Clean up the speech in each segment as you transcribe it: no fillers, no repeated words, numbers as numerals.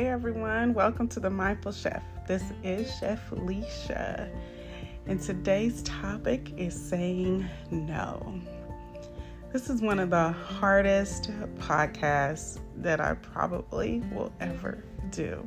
Hey everyone, welcome to The Mindful Chef. This is Chef Leisha, and today's topic is saying no. This is one of the hardest podcasts that I probably will ever do.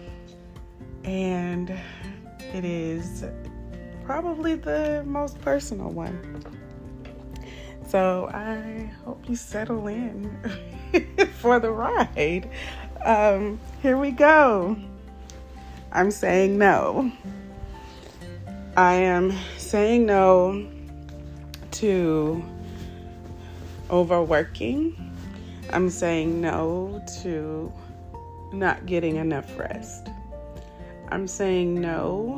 And it is probably the most personal one. So I hope you settle in for the ride. Here we go. I'm saying no. I am saying no to overworking. I'm saying no to not getting enough rest. I'm saying no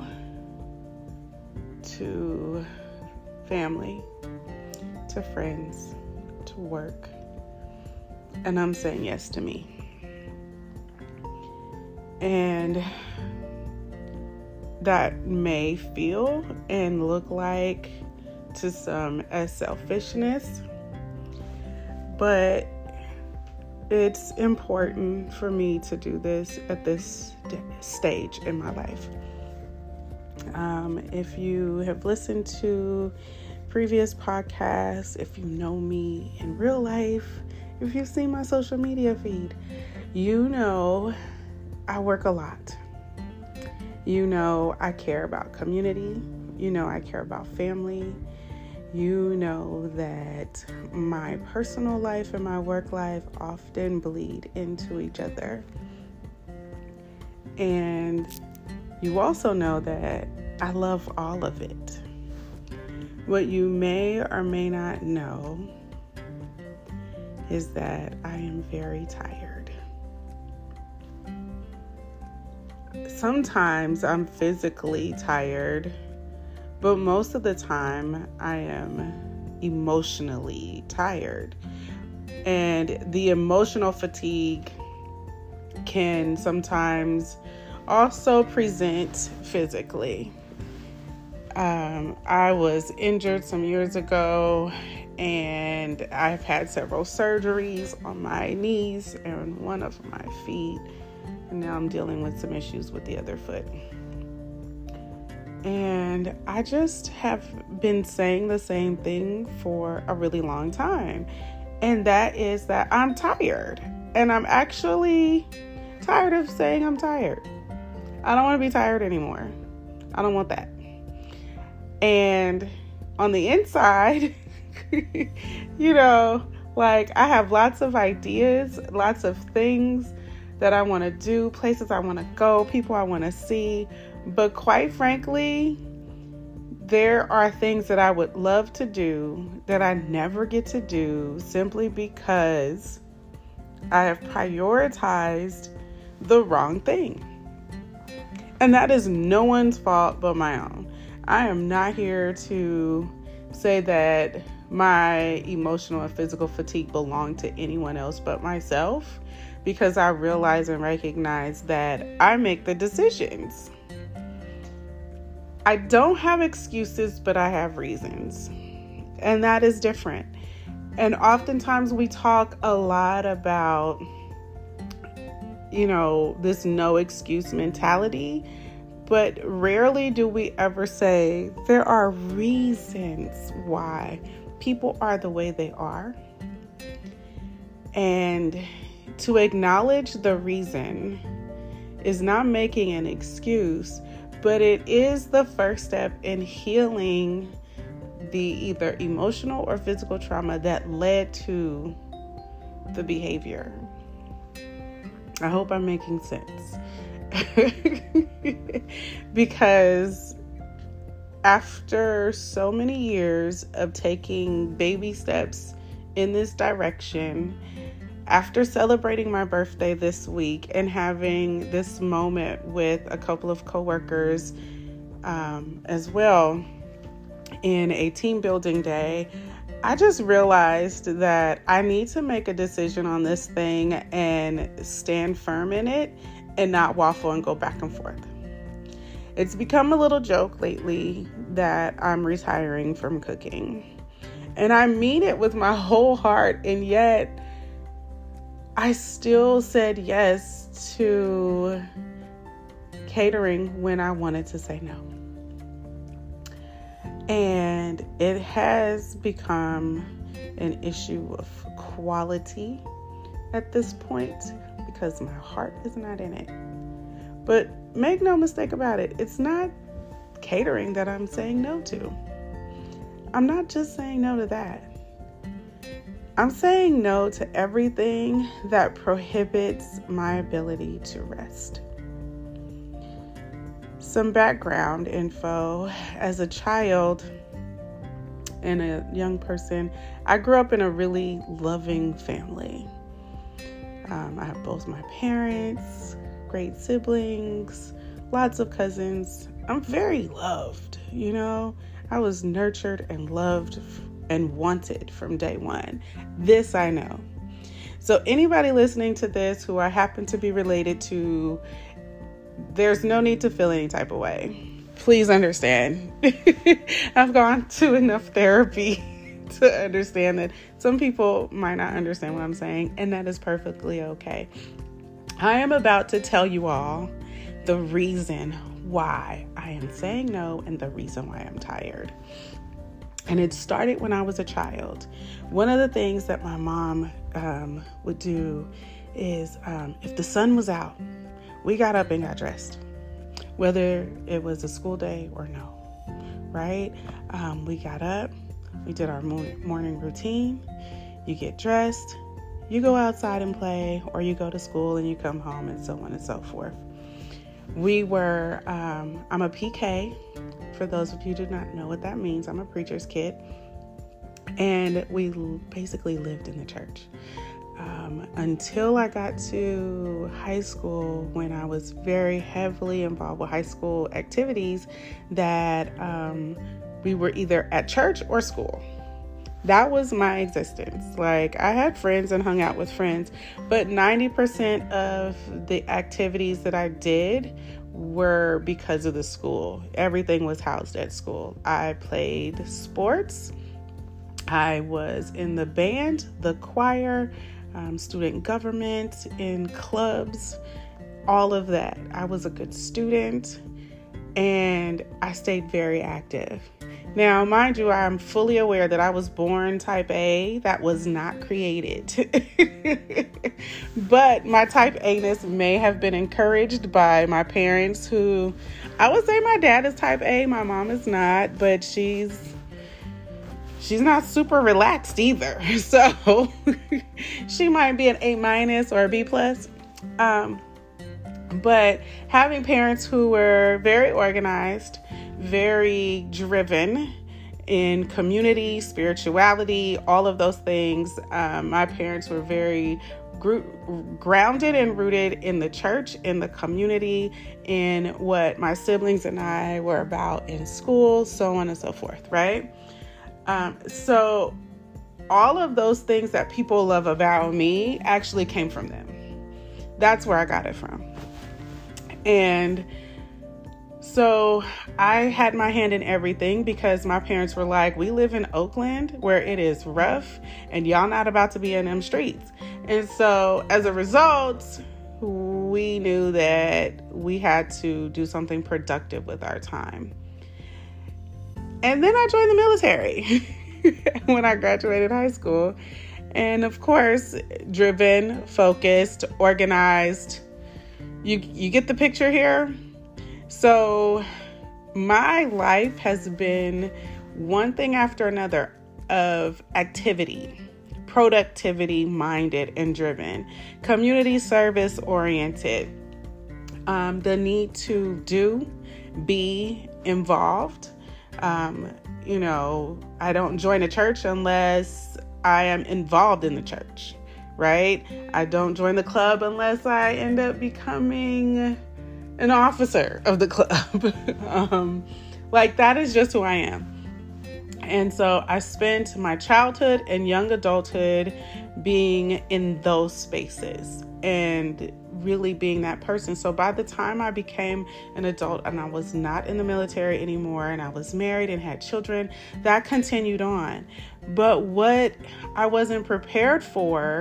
to family, to friends, to work. And I'm saying yes to me. And that may feel and look like to some as selfishness, but it's important for me to do this at this stage in my life. If you have listened to previous podcasts, if you know me in real life, if you've seen my social media feed, you know I work a lot. You know I care about community. You know I care about family. You know that my personal life and my work life often bleed into each other. And you also know that I love all of it. What you may or may not know is that I am very tired. Sometimes I'm physically tired, but most of the time I am emotionally tired. And the emotional fatigue can sometimes also present physically. I was injured some years ago, and I've had several surgeries on my knees and one of my feet. And now I'm dealing with some issues with the other foot. And I just have been saying the same thing for a really long time. And that is that I'm tired. And I'm actually tired of saying I'm tired. I don't want to be tired anymore. I don't want that. And on the inside, I have lots of ideas, lots of things that I want to do, places I want to go, people I want to see. But quite frankly, there are things that I would love to do that I never get to do simply because I have prioritized the wrong thing. And that is no one's fault but my own. I am not here to say that my emotional and physical fatigue belong to anyone else but myself, because I realize and recognize that I make the decisions. I don't have excuses, but I have reasons. And that is different. And oftentimes we talk a lot about, this no excuse mentality, but rarely do we ever say there are reasons why people are the way they are. And to acknowledge the reason is not making an excuse, but it is the first step in healing the either emotional or physical trauma that led to the behavior. I hope I'm making sense. Because after so many years of taking baby steps in this direction, after celebrating my birthday this week and having this moment with a couple of coworkers as well in a team building day, I just realized that I need to make a decision on this thing and stand firm in it and not waffle and go back and forth. It's become a little joke lately that I'm retiring from cooking. And I mean it with my whole heart, and yet I still said yes to catering when I wanted to say no. And it has become an issue of quality at this point because my heart is not in it. But make no mistake about it, it's not catering that I'm saying no to. I'm not just saying no to that. I'm saying no to everything that prohibits my ability to rest. Some background info. As a child and a young person, I grew up in a really loving family. I have both my parents, great siblings, lots of cousins. I'm very loved, I was nurtured and loved and wanted from day one. This I know. So anybody listening to this who I happen to be related to, there's no need to feel any type of way. Please understand. I've gone to enough therapy to understand that some people might not understand what I'm saying, and that is perfectly okay. I am about to tell you all the reason why I am saying no and the reason why I'm tired. And it started when I was a child. One of the things that my mom would do is if the sun was out, we got up and got dressed, whether it was a school day or no, right? We got up, we did our morning routine, you get dressed, you go outside and play, or you go to school and you come home, and so on and so forth. We were, I'm a PK. For those of you who do not know what that means, I'm a preacher's kid. And we basically lived in the church. Until I got to high school, when I was very heavily involved with high school activities that we were either at church or school. That was my existence. Like, I had friends and hung out with friends, but 90% of the activities that I did were because of the school. Everything was housed at school. I played sports. I was in the band, the choir, student government, in clubs, all of that. I was a good student and I stayed very active. Now, mind you, I'm fully aware that I was born type A. That was not created. But my type A-ness may have been encouraged by my parents, who I would say my dad is type A. My mom is not, but she's not super relaxed either. So she might be an A- or a B+. But having parents who were very organized, very driven in community, spirituality, all of those things. My parents were very grounded and rooted in the church, in the community, in what my siblings and I were about in school, so on and so forth, right? So all of those things that people love about me actually came from them. That's where I got it from. And so I had my hand in everything because my parents were like, we live in Oakland where it is rough and y'all not about to be in them streets. And so as a result, we knew that we had to do something productive with our time. And then I joined the military when I graduated high school. And of course, driven, focused, organized. You get the picture here? So my life has been one thing after another of activity, productivity minded and driven, community service oriented, the need to be involved. I don't join a church unless I am involved in the church, right? I don't join the club unless I end up becoming an officer of the club. That is just who I am. And so I spent my childhood and young adulthood being in those spaces and really being that person. So by the time I became an adult and I was not in the military anymore and I was married and had children, that continued on. But what I wasn't prepared for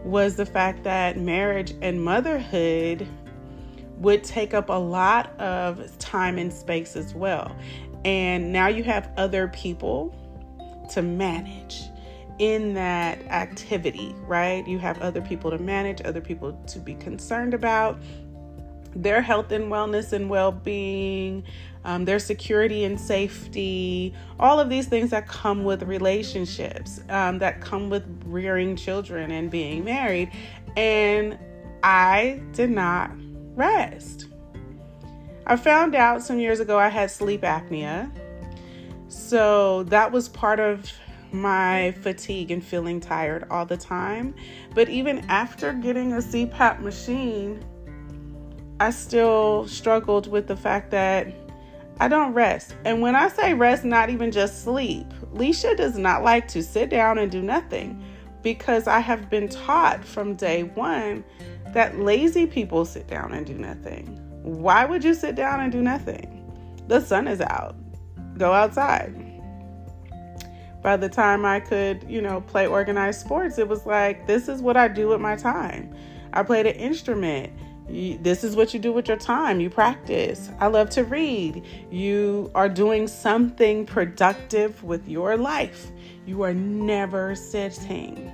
was the fact that marriage and motherhood would take up a lot of time and space as well. And now you have other people to manage in that activity, right? You have other people to manage, other people to be concerned about their health and wellness and well-being, their security and safety, all of these things that come with relationships, that come with rearing children and being married. And I did not rest. I found out some years ago I had sleep apnea. So that was part of my fatigue and feeling tired all the time. But even after getting a CPAP machine, I still struggled with the fact that I don't rest. And when I say rest, not even just sleep. Leisha does not like to sit down and do nothing, because I have been taught from day one that lazy people sit down and do nothing. Why would you sit down and do nothing? The sun is out. Go outside. By the time I could, play organized sports, it was like, this is what I do with my time. I played an instrument. This is what you do with your time. You practice. I love to read. You are doing something productive with your life. You are never sitting.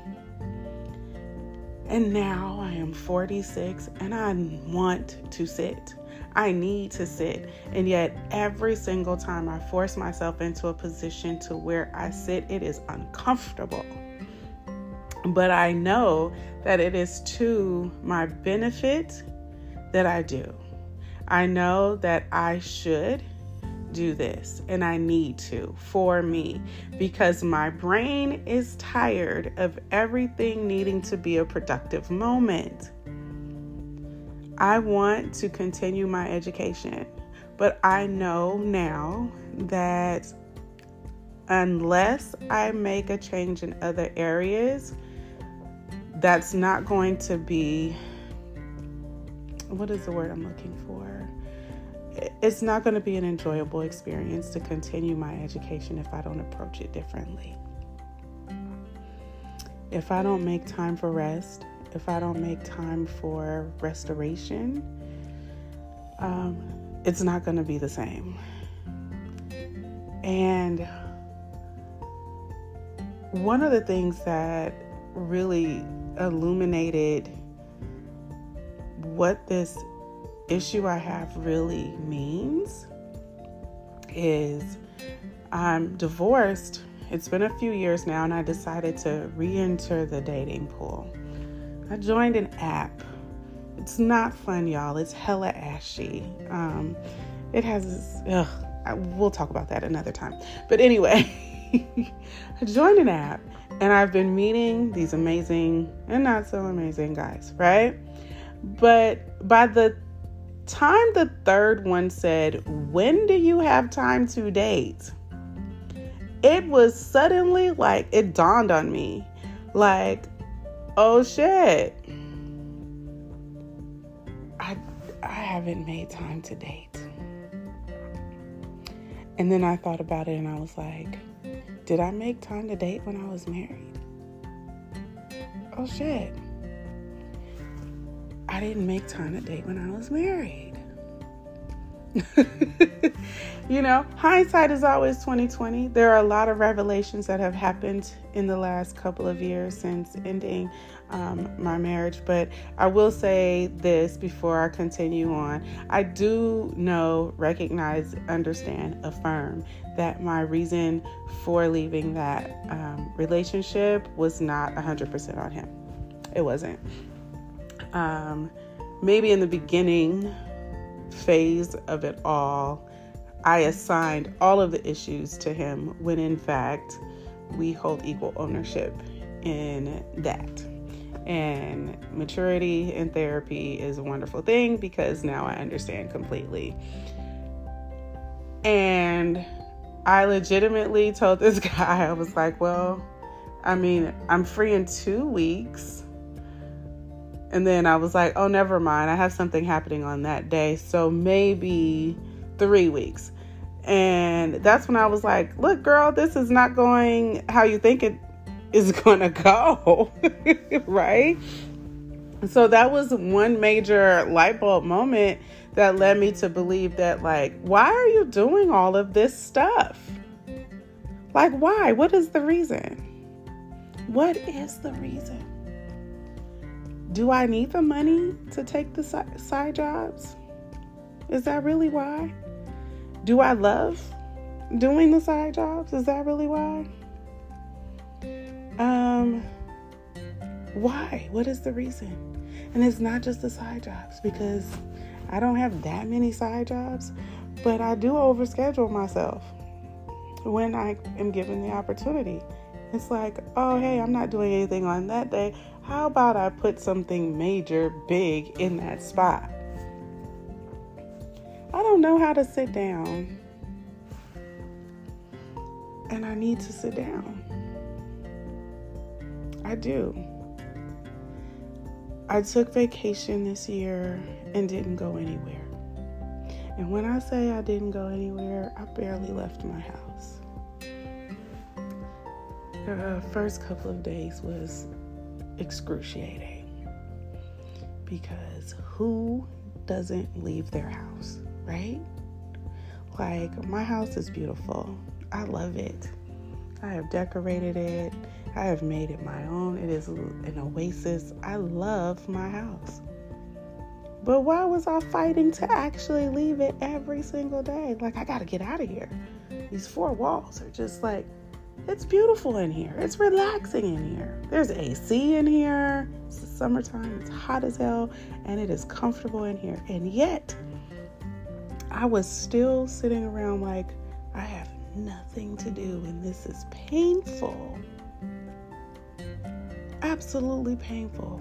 And now I am 46 and I want to sit. I need to sit. And yet every single time I force myself into a position to where I sit, it is uncomfortable. But I know that it is to my benefit that I do. I know that I should do this and I need to, for me, because my brain is tired of everything needing to be a productive moment. I want to continue my education, but I know now that unless I make a change in other areas, that's not going to be, what is the word I'm looking for? It's not going to be an enjoyable experience to continue my education if I don't approach it differently. If I don't make time for rest, if I don't make time for restoration, it's not going to be the same. And one of the things that really illuminated what this issue I have really means is I'm divorced. It's been a few years now, and I decided to re-enter the dating pool. I joined an app. It's not fun, y'all. It's hella ashy. It has this, we'll talk about that another time. But anyway, I joined an app, and I've been meeting these amazing and not so amazing guys, right? But by the time the third one said, "When do you have time to date?" it was suddenly like, it dawned on me, like, oh shit, I haven't made time to date. And then I thought about it and I was like, did I make time to date when I was married? Oh shit, I didn't make time to date when I was married. Hindsight is always 20/20. There are a lot of revelations that have happened in the last couple of years since ending my marriage. But I will say this before I continue on. I do know, recognize, understand, affirm that my reason for leaving that relationship was not 100% on him. It wasn't. Maybe in the beginning phase of it all, I assigned all of the issues to him when in fact we hold equal ownership in that. And maturity in therapy is a wonderful thing because now I understand completely. And I legitimately told this guy, I was like, well, I'm free in 2 weeks. And then I was like, oh, never mind. I have something happening on that day. So maybe 3 weeks. And that's when I was like, look, girl, this is not going how you think is going to go, right? So that was one major light bulb moment that led me to believe that, like, why are you doing all of this stuff? Like, why? What is the reason? What is the reason? Do I need the money to take the side jobs? Is that really why? Do I love doing the side jobs? Is that really why? Why? What is the reason? And it's not just the side jobs, because I don't have that many side jobs, but I do overschedule myself when I am given the opportunity. It's like, oh, hey, I'm not doing anything on that day. How about I put something major, big in that spot? I don't know how to sit down, and I need to sit down. I do. I took vacation this year and didn't go anywhere. And when I say I didn't go anywhere, I barely left my house. The first couple of days was excruciating, because who doesn't leave their house, right? Like, my house is beautiful. I love it. I have decorated it. I have made it my own. It is an oasis. I love my house. But why was I fighting to actually leave it every single day? Like, I got to get out of here. These four walls are just like, it's beautiful in here. It's relaxing in here. There's AC in here. It's the summertime. It's hot as hell. And it is comfortable in here. And yet, I was still sitting around like, I have nothing to do, and this is painful. Absolutely painful.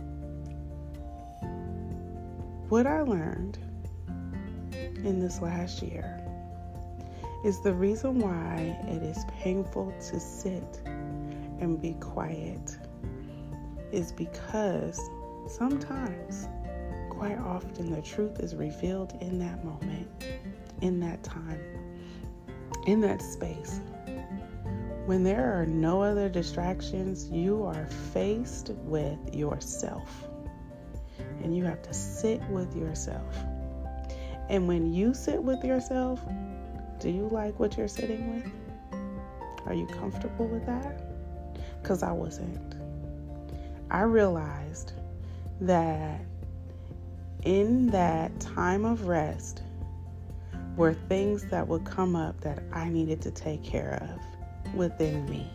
What I learned in this last year is the reason why it is painful to sit and be quiet is because sometimes, quite often, the truth is revealed in that moment, in that time, in that space. When there are no other distractions, you are faced with yourself. And you have to sit with yourself. And when you sit with yourself, do you like what you're sitting with? Are you comfortable with that? Because I wasn't. I realized that in that time of rest were things that would come up that I needed to take care of within me.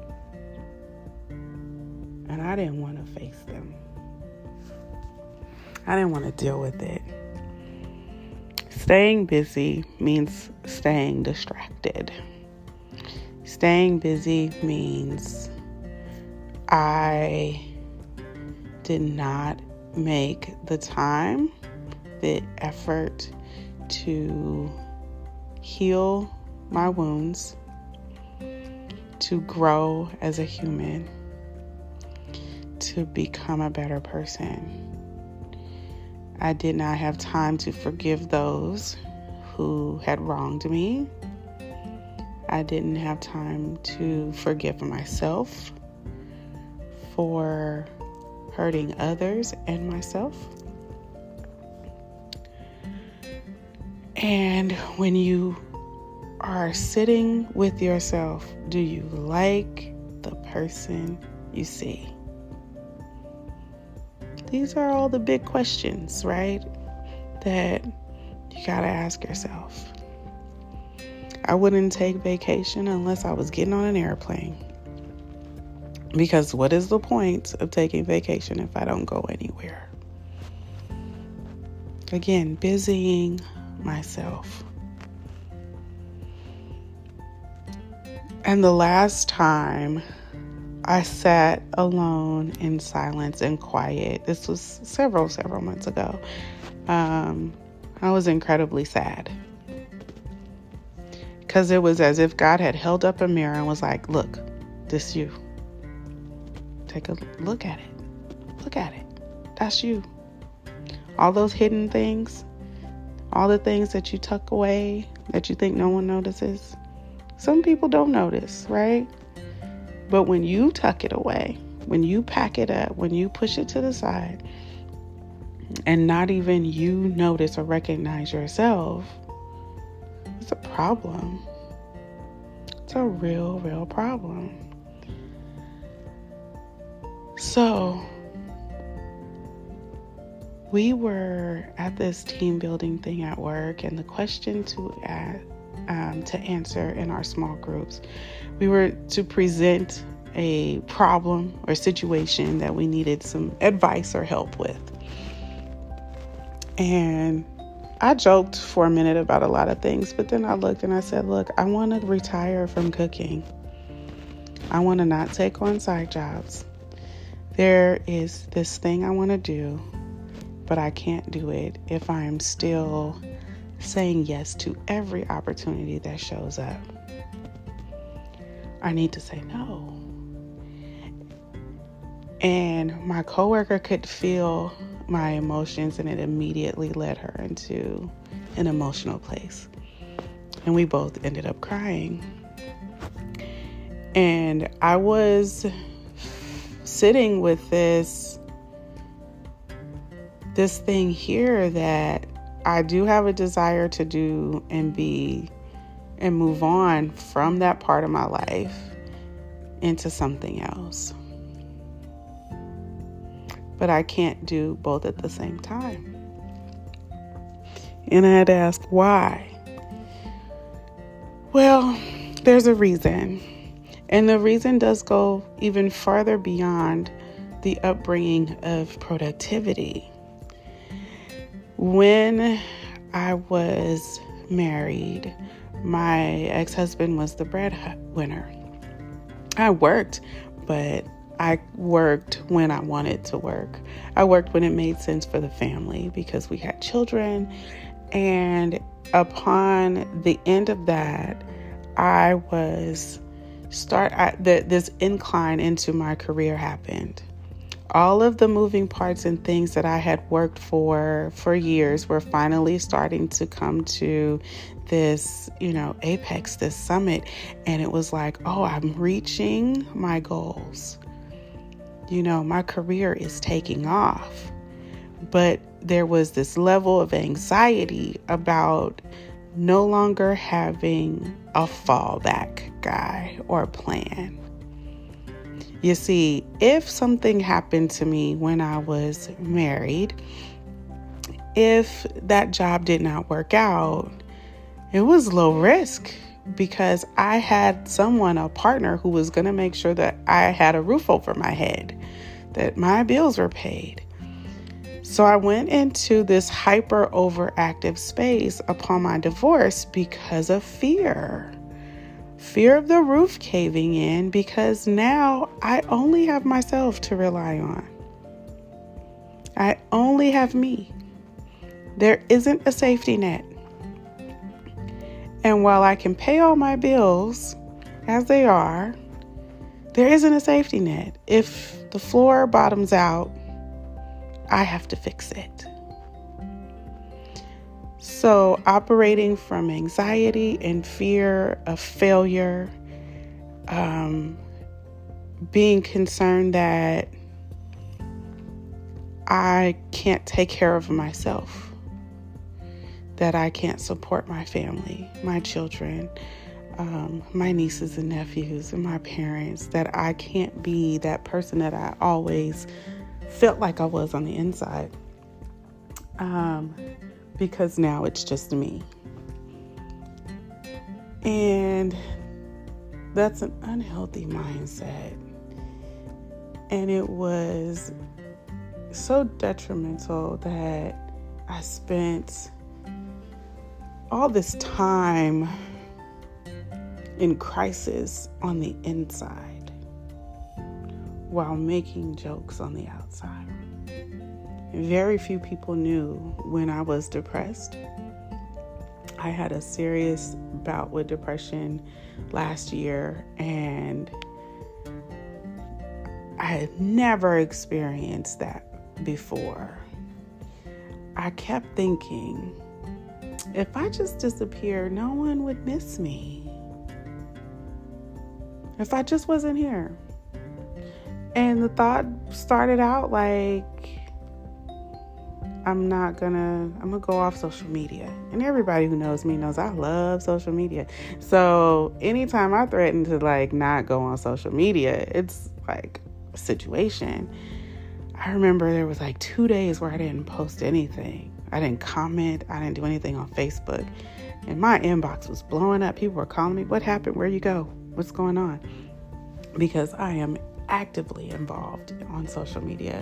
And I didn't want to face them. I didn't want to deal with it. Staying busy means staying distracted. Staying busy means I did not make the time, the effort to heal my wounds, to grow as a human, to become a better person. I did not have time to forgive those who had wronged me. I didn't have time to forgive myself for hurting others and myself. And when you are sitting with yourself, do you like the person you see? These are all the big questions, right? That you gotta ask yourself. I wouldn't take vacation unless I was getting on an airplane. Because what is the point of taking vacation if I don't go anywhere? Again, busying myself. And the last time I sat alone in silence and quiet, this was several months ago, I was incredibly sad. Because it was as if God had held up a mirror and was like, look, this you. Take a look at it. Look at it. That's you. All those hidden things, all the things that you tuck away that you think no one notices. Some people don't notice, right? But when you tuck it away, when you pack it up, when you push it to the side, and not even you notice or recognize yourself, it's a problem. It's a real, real problem. So, we were at this team building thing at work, and the question to answer in our small groups, we were to present a problem or situation that we needed some advice or help with. And I joked for a minute about a lot of things, but then I looked and I said, look, I want to retire from cooking. I want to not take on side jobs. There is this thing I want to do, but I can't do it if I'm still saying yes to every opportunity that shows up. I need to say no. And my coworker could feel my emotions, and it immediately led her into an emotional place. And we both ended up crying. And I was sitting with this thing here that I do have a desire to do and be and move on from that part of my life into something else. But I can't do both at the same time. And I had to ask why. Well, there's a reason. And the reason does go even farther beyond the upbringing of productivity. When I was married, my ex-husband was the breadwinner. I worked, but I worked when I wanted to work. I worked when it made sense for the family because we had children. And upon the end of that, this incline into my career happened. All of the moving parts and things that I had worked for years were finally starting to come to this, apex, this summit. And it was like, oh, I'm reaching my goals. My career is taking off. But there was this level of anxiety about no longer having a fallback guy or plan. You see, if something happened to me when I was married, if that job did not work out, it was low risk because I had a partner who was going to make sure that I had a roof over my head, that my bills were paid. So I went into this hyper overactive space upon my divorce because of fear. Fear of the roof caving in, because now I only have myself to rely on. I only have me. There isn't a safety net. And while I can pay all my bills as they are, there isn't a safety net. If the floor bottoms out, I have to fix it. So operating from anxiety and fear of failure, being concerned that I can't take care of myself, that I can't support my family, my children, my nieces and nephews, and my parents, that I can't be that person that I always felt like I was on the inside. Because now it's just me. And that's an unhealthy mindset. And it was so detrimental that I spent all this time in crisis on the inside while making jokes on the outside. Very few people knew when I was depressed. I had a serious bout with depression last year, and I had never experienced that before. I kept thinking, if I just disappear, no one would miss me. if I just wasn't here? And the thought started out like, I'm gonna go off social media. And everybody who knows me knows I love social media. So anytime I threaten to like not go on social media, it's like a situation. I remember there was like 2 days where I didn't post anything. I didn't comment. I didn't do anything on Facebook. And my inbox was blowing up. People were calling me, what happened? Where you go? What's going on? Because I am actively involved on social media.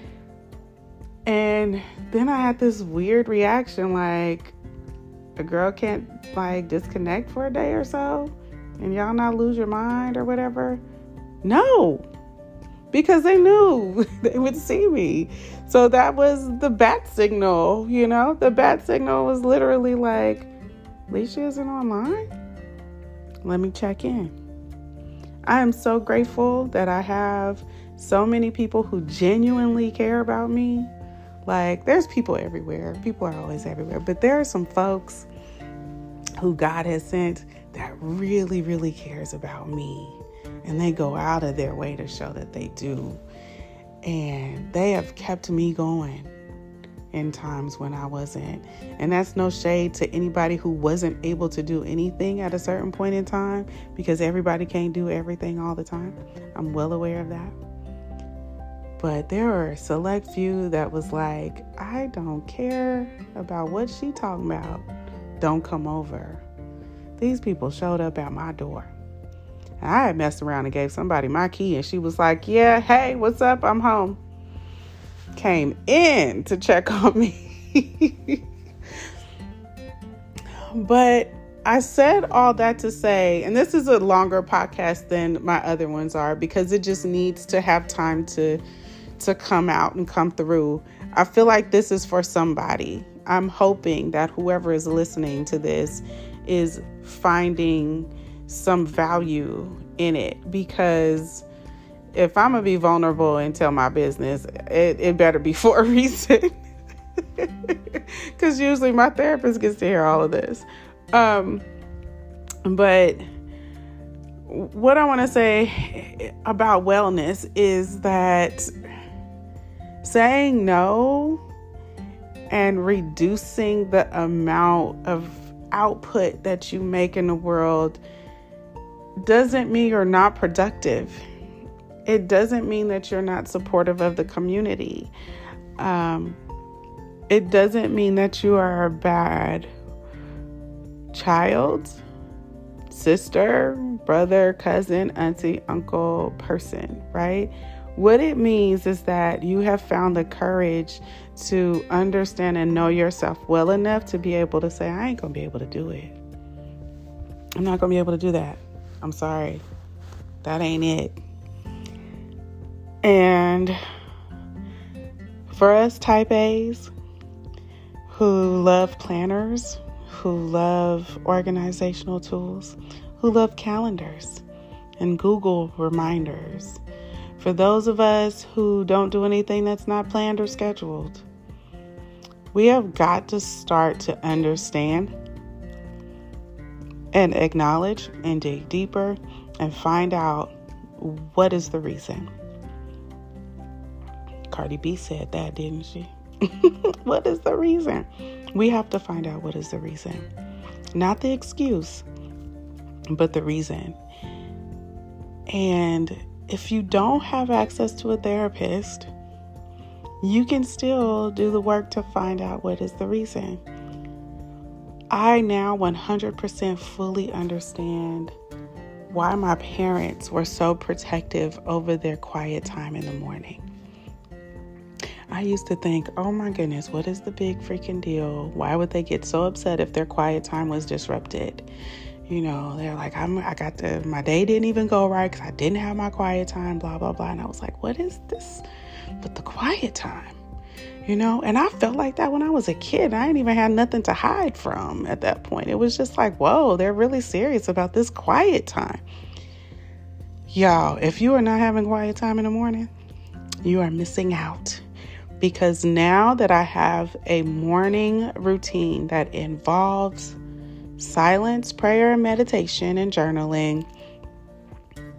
And then I had this weird reaction, like, a girl can't like disconnect for a day or so and y'all not lose your mind or whatever. No, because they knew they would see me. So that was the bat signal, the bat signal was literally like, Leisha isn't online. Let me check in. I am so grateful that I have so many people who genuinely care about me. Like, there's people everywhere. People are always everywhere. But there are some folks who God has sent that really, really cares about me. And they go out of their way to show that they do. And they have kept me going in times when I wasn't. And that's no shade to anybody who wasn't able to do anything at a certain point in time, because everybody can't do everything all the time. I'm well aware of that. But there are a select few that was like, I don't care about what she talking about. Don't come over. These people showed up at my door. I had messed around and gave somebody my key, and she was like, yeah, hey, what's up? I'm home. Came in to check on me. But I said all that to say, and this is a longer podcast than my other ones are, because it just needs to have time to come out and come through. I feel like this is for somebody. I'm hoping that whoever is listening to this is finding some value in it, because if I'm gonna be vulnerable and tell my business, it better be for a reason. Because usually my therapist gets to hear all of this. But what I want to say about wellness is that saying no and reducing the amount of output that you make in the world doesn't mean you're not productive. It doesn't mean that you're not supportive of the community. It doesn't mean that you are a bad child, sister, brother, cousin, auntie, uncle, person, right? What it means is that you have found the courage to understand and know yourself well enough to be able to say, I ain't going to be able to do it. I'm not going to be able to do that. I'm sorry. That ain't it. And for us type A's who love planners, who love organizational tools, who love calendars and Google reminders, for those of us who don't do anything that's not planned or scheduled, we have got to start to understand and acknowledge and dig deeper and find out what is the reason. Cardi B said that, didn't she? What is the reason? We have to find out what is the reason. Not the excuse, but the reason. And if you don't have access to a therapist, you can still do the work to find out what is the reason. I now 100% fully understand why my parents were so protective over their quiet time in the morning. I used to think, oh my goodness, what is the big freaking deal? Why would they get so upset if their quiet time was disrupted? You know, they're like, my day didn't even go right because I didn't have my quiet time, blah, blah, blah. And I was like, what is this but the quiet time? You know, and I felt like that when I was a kid. I didn't even have nothing to hide from at that point. It was just like, whoa, they're really serious about this quiet time. Y'all, if you are not having quiet time in the morning, you are missing out. Because now that I have a morning routine that involves silence, prayer, meditation, and journaling,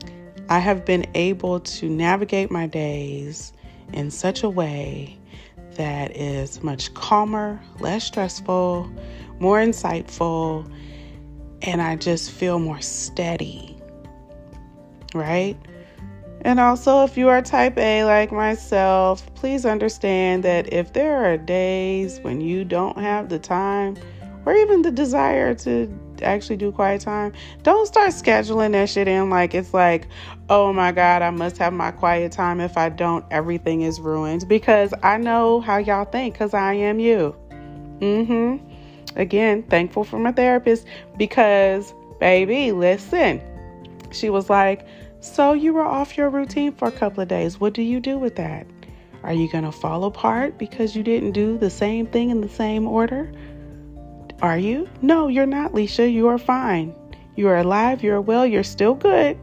I have been able to navigate my days in such a way that is much calmer, less stressful, more insightful, and I just feel more steady, right? And also, if you are type A like myself, please understand that if there are days when you don't have the time or even the desire to actually do quiet time, don't start scheduling that shit in like it's like, oh my God, I must have my quiet time. If I don't, everything is ruined. Because I know how y'all think, because I am you. Again, thankful for my therapist because, baby, listen. She was like, so you were off your routine for a couple of days. What do you do with that? Are you going to fall apart because you didn't do the same thing in the same order? Are you? No, you're not, Leisha. You are fine. You are alive. You're well. You're still good.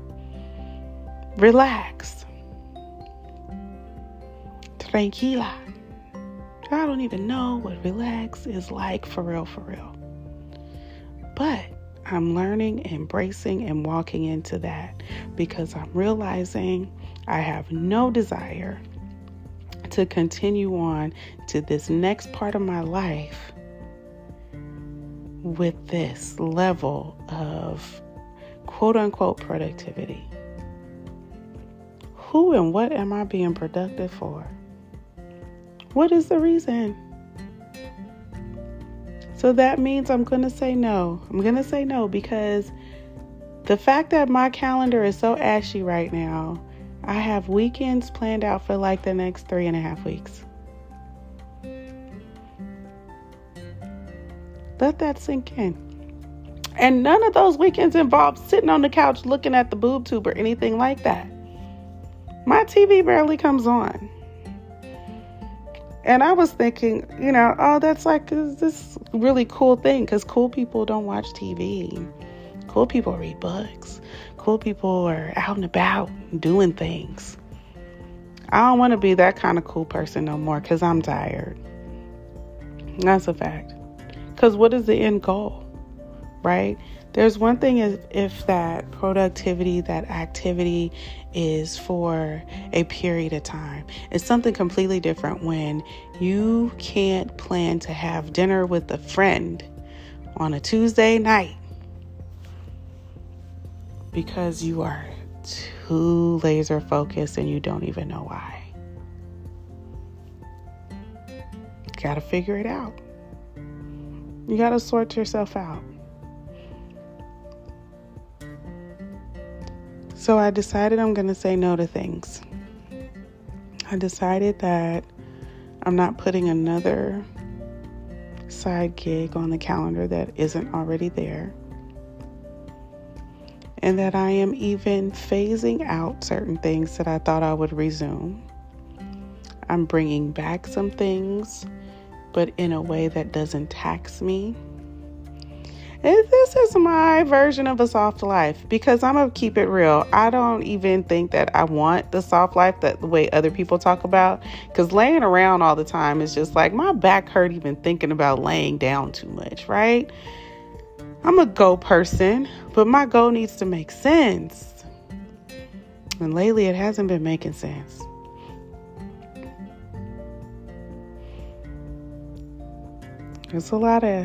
Relax. Tranquila. I don't even know what relax is like for real. But I'm learning, embracing, and walking into that because I'm realizing I have no desire to continue on to this next part of my life with this level of quote unquote productivity. Who and what am I being productive for? What is the reason? So that means I'm going to say no. I'm going to say no because the fact that my calendar is so ashy right now, I have weekends planned out for like the next 3.5 weeks. Let that sink in. And none of those weekends involve sitting on the couch looking at the boob tube or anything like that. My TV barely comes on. And I was thinking, oh, that's like this really cool thing because cool people don't watch TV. Cool people read books. Cool people are out and about doing things. I don't want to be that kind of cool person no more because I'm tired. That's a fact. Because what is the end goal, right? There's one thing if that productivity, that activity is for a period of time. It's something completely different when you can't plan to have dinner with a friend on a Tuesday night because you are too laser focused and you don't even know why. You gotta figure it out. You gotta sort yourself out. So I decided I'm going to say no to things. I decided that I'm not putting another side gig on the calendar that isn't already there. And that I am even phasing out certain things that I thought I would resume. I'm bringing back some things, but in a way that doesn't tax me. And this is my version of a soft life because I'm going to keep it real. I don't even think that I want the soft life that the way other people talk about, because laying around all the time is just like my back hurt even thinking about laying down too much, right? I'm a go person, but my go needs to make sense. And lately it hasn't been making sense. There's a lot of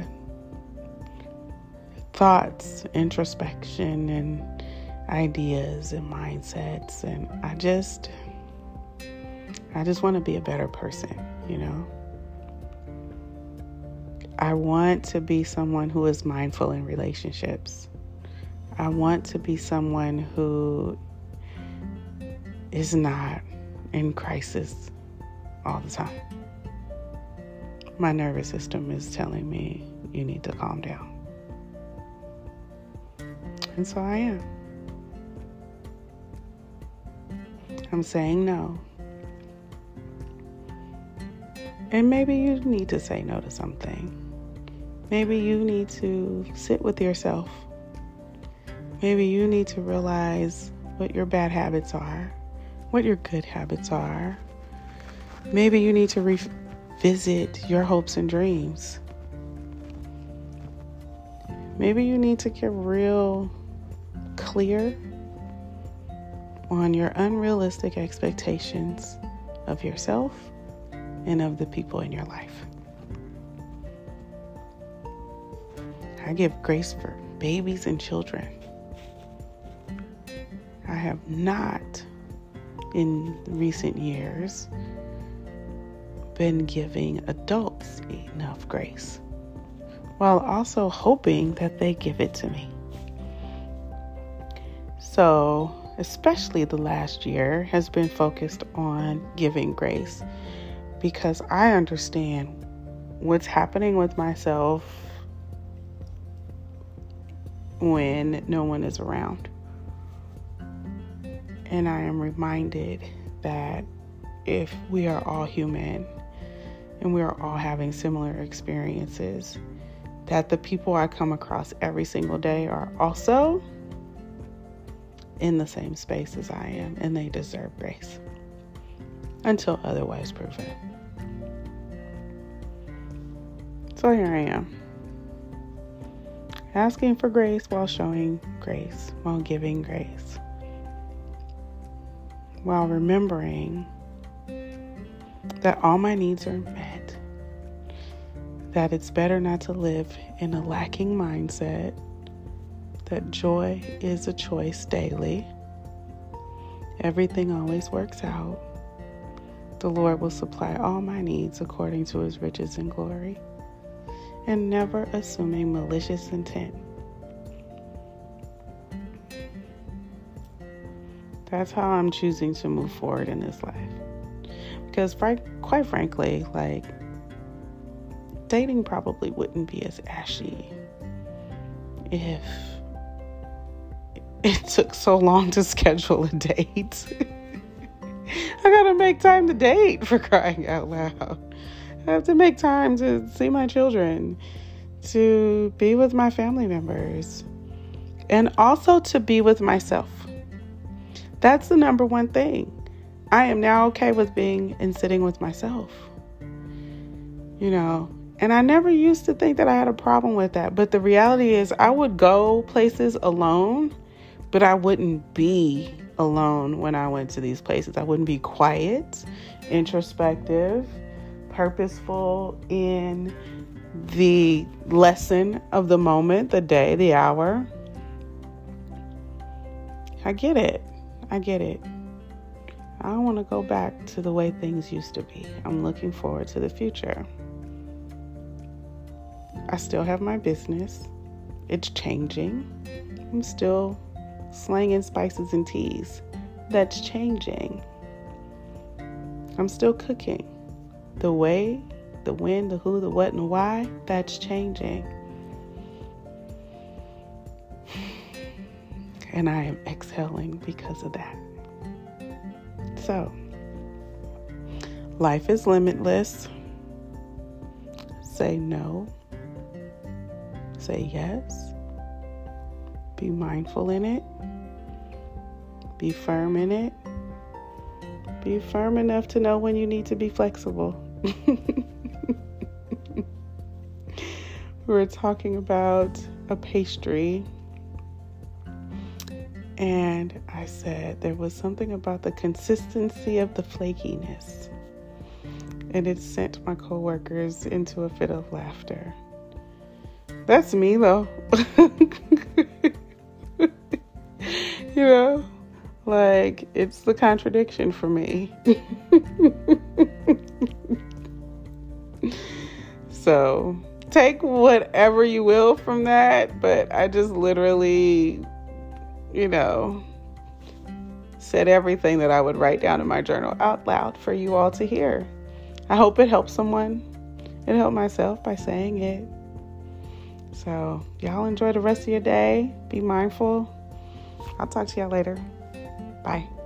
thoughts, introspection, and ideas and mindsets. And I just want to be a better person, I want to be someone who is mindful in relationships. I want to be someone who is not in crisis all the time. My nervous system is telling me you need to calm down. And so I am. I'm saying no. And maybe you need to say no to something. Maybe you need to sit with yourself. Maybe you need to realize what your bad habits are, what your good habits are. Maybe you need to revisit your hopes and dreams. Maybe you need to get real clear on your unrealistic expectations of yourself and of the people in your life. I give grace for babies and children. I have not, in recent years, been giving adults enough grace, while also hoping that they give it to me. So, especially the last year has been focused on giving grace, because I understand what's happening with myself when no one is around. And I am reminded that if we are all human and we are all having similar experiences, that the people I come across every single day are also in the same space as I am, and they deserve grace until otherwise proven. So here I am, asking for grace while showing grace, while giving grace, while remembering that all my needs are met, that it's better not to live in a lacking mindset, that joy is a choice daily. Everything always works out. The Lord will supply all my needs according to his riches and glory, and never assuming malicious intent. That's how I'm choosing to move forward in this life. Because quite frankly, dating probably wouldn't be as ashy if it took so long to schedule a date. I gotta make time to date, for crying out loud. I have to make time to see my children, to be with my family members, and also to be with myself. That's the number one thing. I am now okay with being and sitting with myself. And I never used to think that I had a problem with that. But the reality is I would go places alone, but I wouldn't be alone when I went to these places. I wouldn't be quiet, introspective, purposeful in the lesson of the moment, the day, the hour. I get it. I don't want to go back to the way things used to be. I'm looking forward to the future. I still have my business. It's changing. I'm still slanging spices and teas. That's changing. I'm still cooking. The way, the when, the who, the what, and the why, that's changing. And I am exhaling because of that. So, life is limitless. Say no. Say yes. Be mindful in it. Be firm in it. Be firm enough to know when you need to be flexible. We were talking about a pastry, and I said there was something about the consistency of the flakiness, and it sent my coworkers into a fit of laughter. That's me, though. It's the contradiction for me. So take whatever you will from that, but I just literally, said everything that I would write down in my journal out loud for you all to hear. I hope it helps someone. It helped myself by saying it. So y'all enjoy the rest of your day. Be mindful. I'll talk to y'all later. Bye.